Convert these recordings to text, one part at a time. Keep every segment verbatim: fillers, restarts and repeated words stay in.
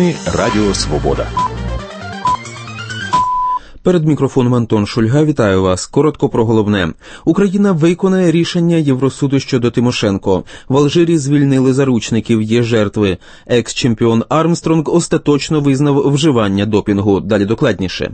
Новини Радіо Свобода. Перед мікрофоном Антон Шульга. Вітаю вас. Коротко про головне. Україна виконає рішення Євросуду щодо Тимошенко. В Алжирі звільнили заручників, є жертви. Екс-чемпіон Армстронг остаточно визнав вживання допінгу. Далі докладніше.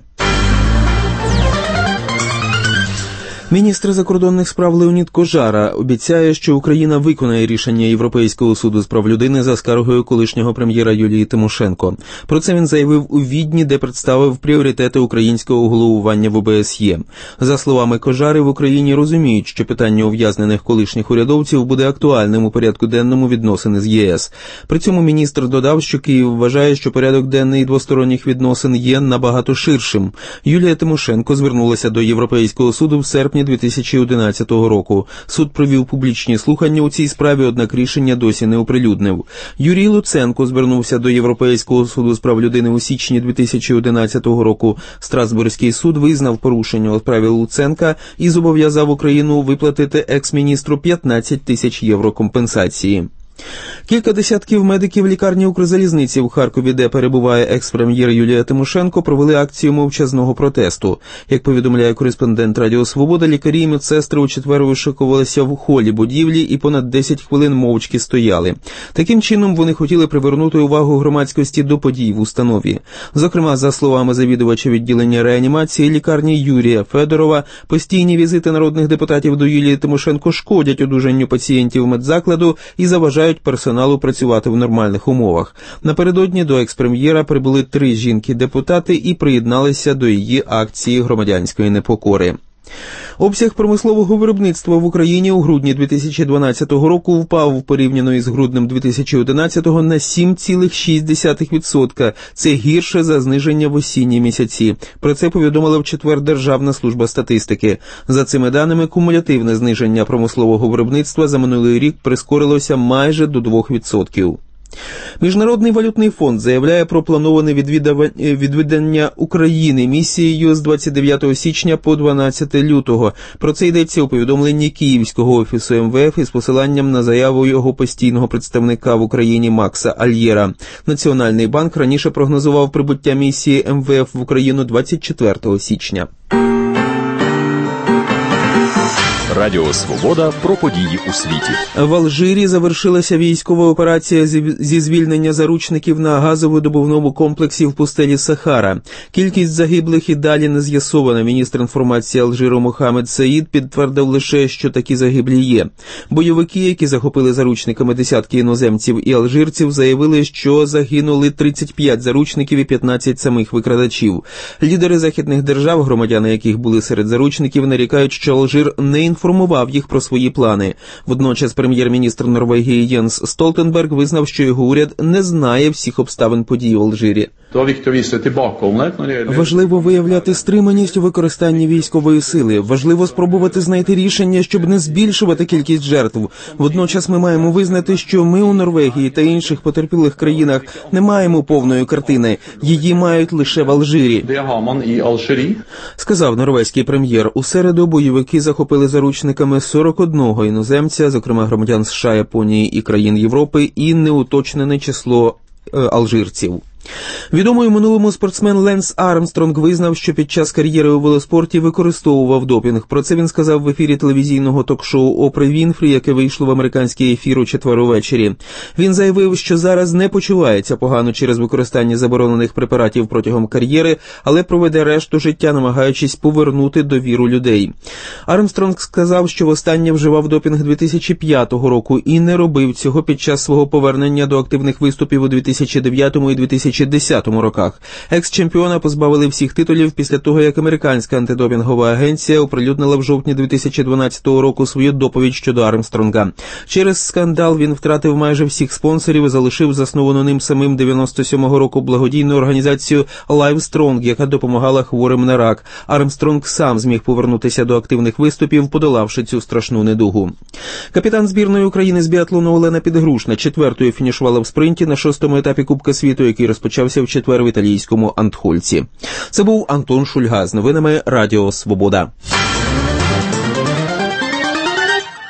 Міністр закордонних справ Леонід Кожара обіцяє, що Україна виконає рішення Європейського суду з прав людини за скаргою колишнього прем'єра Юлії Тимошенко. Про це він заявив у Відні, де представив пріоритети українського головування в О Б С Є. За словами Кожари, в Україні розуміють, що питання ув'язнених колишніх урядовців буде актуальним у порядку денному відносин з Є С. При цьому міністр додав, що Київ вважає, що порядок денний двосторонніх відносин є набагато ширшим. Юлія Тимошенко звернулася до Європейського суду в серпні дві тисячі одинадцятого року. Суд провів публічні слухання у цій справі, однак рішення досі не оприлюднив. Юрій Луценко звернувся до Європейського суду з прав людини у січні дві тисячі одинадцятого року. Страсбурзький суд визнав порушення у справі Луценка і зобов'язав Україну виплатити екс-міністру п'ятнадцять тисяч євро компенсації. Кілька десятків медиків лікарні Укрзалізниці в Харкові, де перебуває екс-прем'єр Юлія Тимошенко, провели акцію мовчазного протесту. Як повідомляє кореспондент Радіо Свобода, лікарі і медсестри у четвер вишикувалися в холі будівлі і понад десять хвилин мовчки стояли. Таким чином, вони хотіли привернути увагу громадськості до подій в установі. Зокрема, за словами завідувача відділення реанімації лікарні Юрія Федорова, постійні візити народних депутатів до Юлії Тимошенко шкодять одужанню пацієнтів медзакладу і заважають персоналу працювати в нормальних умовах. Напередодні до екс-прем'єра прибули три жінки-депутати і приєдналися до її акції громадянської непокори. Обсяг промислового виробництва в Україні у грудні дві тисячі дванадцятого року впав порівняно із груднем дві тисячі одинадцятого на сім цілих шість десятих відсотка. Це гірше за зниження в осінні місяці. Про це повідомила в четвер Державна служба статистики. За цими даними, кумулятивне зниження промислового виробництва за минулий рік прискорилося майже до двох відсотків. Міжнародний валютний фонд заявляє про плановане відвідання України місією з двадцять дев'ятого січня по дванадцяте лютого. Про це йдеться у повідомленні Київського офісу Ем Ве Еф із посиланням на заяву його постійного представника в Україні Макса Альєра. Національний банк раніше прогнозував прибуття місії Ем Ве Еф в Україну двадцять четвертого січня. Радіо Свобода про події у світі. В Алжирі завершилася військова операція зі звільнення заручників на газовидобувному комплексі в пустелі Сахара. Кількість загиблих і далі не з'ясована. Міністр інформації Алжиру Мохамед Саїд підтвердив лише, що такі загиблі є. Бойовики, які захопили заручниками десятки іноземців і алжирців, заявили, що загинули тридцять п'ять заручників і п'ятнадцять самих викрадачів. Лідери західних держав, громадяни яких були серед заручників, нарікають, що Алжир не інформував інформував їх про свої плани. Водночас прем'єр-міністр Норвегії Єнс Столтенберг визнав, що його уряд не знає всіх обставин подій в Алжирі. Важливо виявляти стриманість у використанні військової сили. Важливо спробувати знайти рішення, щоб не збільшувати кількість жертв. Водночас ми маємо визнати, що ми у Норвегії та інших потерпілих країнах не маємо повної картини. Її мають лише в Алжирі. Сказав норвезький прем'єр. У середу бойовики захопили заручниками сорок одного іноземця, зокрема громадян США, Японії і країн Європи, і неуточнене число е, алжирців. Відомий у минулому спортсмен Ленс Армстронг визнав, що під час кар'єри у велоспорті використовував допінг. Про це він сказав в ефірі телевізійного ток-шоу Опри Вінфрі, яке вийшло в американський ефір у четвер увечері. Він заявив, що зараз не почувається погано через використання заборонених препаратів протягом кар'єри, але проведе решту життя, намагаючись повернути довіру людей. Армстронг сказав, що востаннє вживав допінг дві тисячі п'ятого року і не робив цього під час свого повернення до активних виступів у дві тисячі дев'ятому і дві тисячі десятому роках. Екс-чемпіона позбавили всіх титулів після того, як американська антидопінгова агенція оприлюднила в жовтні дві тисячі дванадцятого року свою доповідь щодо Армстронга. Через скандал він втратив майже всіх спонсорів і залишив засновану ним самим дев'яносто сьомого року благодійну організацію Livestrong, яка допомагала хворим на рак. Армстронг сам зміг повернутися до активних виступів, подолавши цю страшну недугу. Капітан збірної України з біатлону Олена Підгрушна четвертою фінішувала в спринті на шостому етапі Кубка світу, який розпочався в четвер в італійському Антхольці. Це був Антон Шульга з новинами Радіо Свобода.